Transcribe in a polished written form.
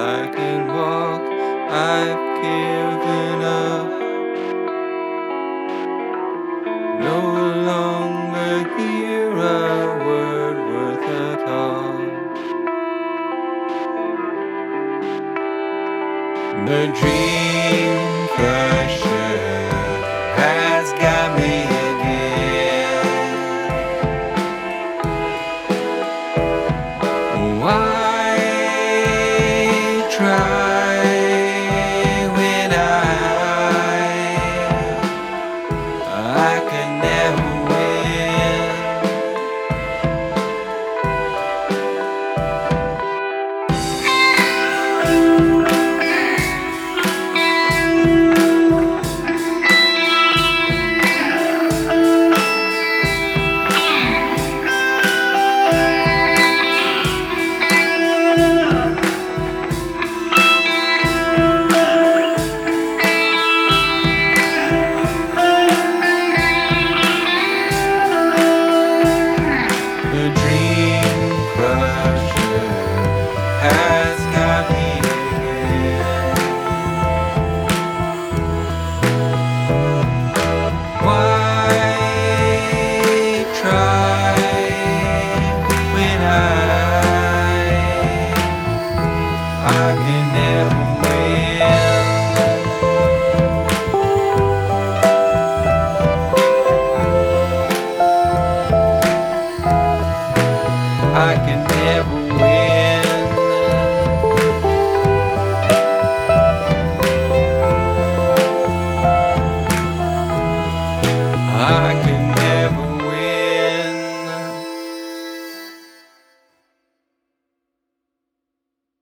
I can walk, I've given up. No longer hear a word worth at all. The dream crusher has got me again. Why try when I can never win? The dream crusher has got me again. Why try when I can never win? I can never win. I can